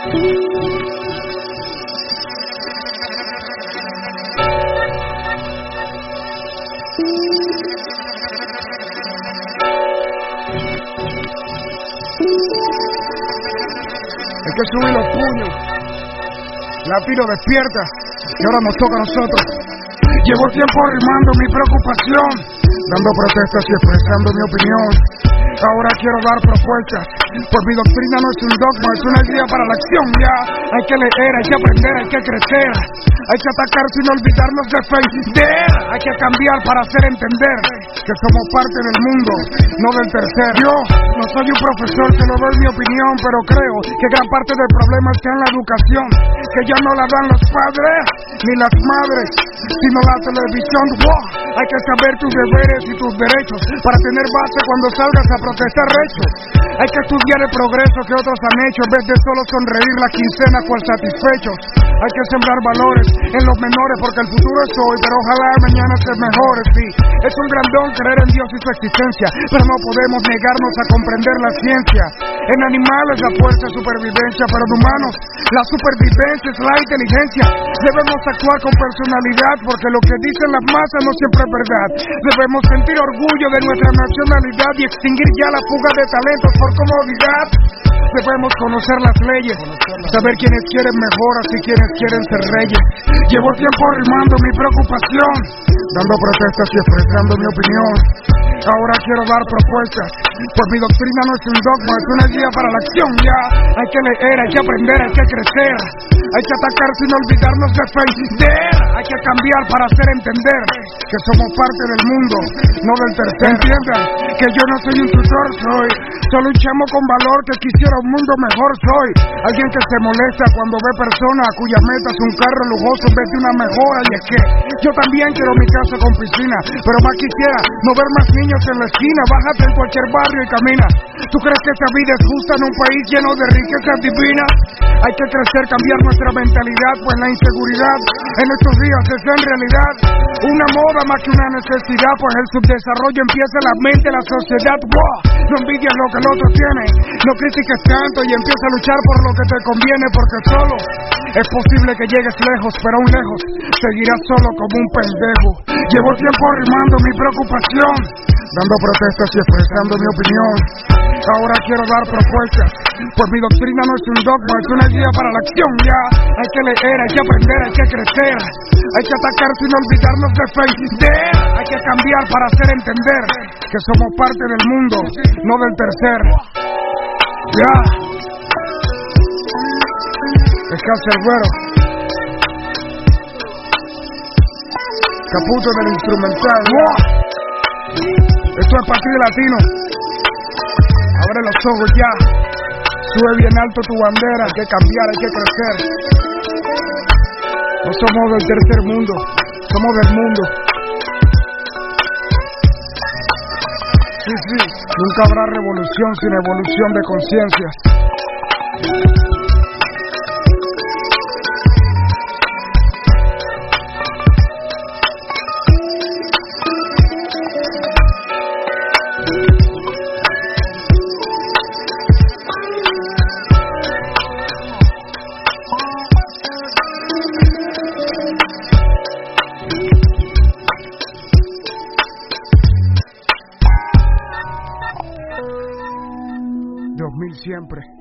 Hay que subir los puños. Latino, despierta, que ahora nos toca a nosotros. Llevo tiempo arrimando mi preocupación, dando protestas y expresando mi opinión. Ahora quiero dar propuestas, pues mi doctrina no es un dogma, es una guía para la acción. Ya hay que leer, hay que aprender, hay que crecer, hay que atacar sin olvidarnos de defender. Hay que cambiar para hacer entender que somos parte del mundo, no del tercer. Yo no soy un profesor que no doy mi opinión, pero creo que gran parte del problema está en la educación, que ya no la dan los padres ni las madres, sino la televisión. Hay que saber tus deberes y tus derechos para tener base cuando salgas a protestar rechos. Hay que estudiar el progreso que otros han hecho en vez de solo sonreír la quincena por satisfechos. Hay que sembrar valores en los menores porque el futuro es hoy, pero ojalá mañana se mejore. Sí, es un gran don creer en Dios y su existencia, pero no podemos negarnos a comprender la ciencia. En animales la fuerza es supervivencia, pero en humanos la supervivencia es la inteligencia. Debemos actuar con personalidad porque lo que dicen las masas no siempre es verdad. Debemos sentir orgullo de nuestra nacionalidad y extinguir ya la fuga de talentos por comodidad. Debemos conocer las leyes, saber quiénes quieren mejoras y quiénes quieren ser reyes. Llevo tiempo arrimando mi preocupación, dando protestas y expresando mi opinión. Ahora quiero dar propuestas, pues mi doctrina no es un dogma, es una guía para la acción. Ya hay que leer, hay que aprender, hay que crecer, hay que atacar sin olvidarnos de defender. Hay que cambiar para hacer entender que somos parte del mundo, no del tercer. Entiendan que yo no soy un tutor, soy solo un chamo con valor que quisiera un mundo mejor. Soy alguien que se molesta cuando ve personas cuya meta es un carro lujoso en vez de una mejora. Y es que yo también quiero mi casa con piscina, pero más quisiera no ver más niños en la esquina. Bájate en cualquier barrio y camina. ¿Tú crees que esta vida es justa en un país lleno de riquezas divinas? Hay que crecer, cambiar nuestra mentalidad, pues la inseguridad en estos días es en realidad una moda más que una necesidad, pues el subdesarrollo empieza en la mente, la sociedad. No envidies lo que el otro tiene, no critiques tanto y empieza a luchar por lo que te conviene, porque solo es posible que llegues lejos, pero aún lejos seguirás solo como un pendejo. Llevo tiempo arrimando mi preocupación, dando protestas y expresando mi opinión. Ahora quiero dar propuestas, pues mi doctrina no es un dogma, es una guía para la acción. Ya hay que leer, hay que aprender, hay que crecer, hay que atacar sin olvidarnos de defender. Hay que cambiar para hacer entender que somos parte del mundo, no del tercer. Ya Descansa el güero, Caputo del instrumental. Esto es para ti, latino. Abre los ojos ya, sube bien alto tu bandera. Hay que cambiar, hay que crecer. No somos del tercer mundo, somos del mundo. Sí, nunca habrá revolución sin evolución de conciencias. Siempre.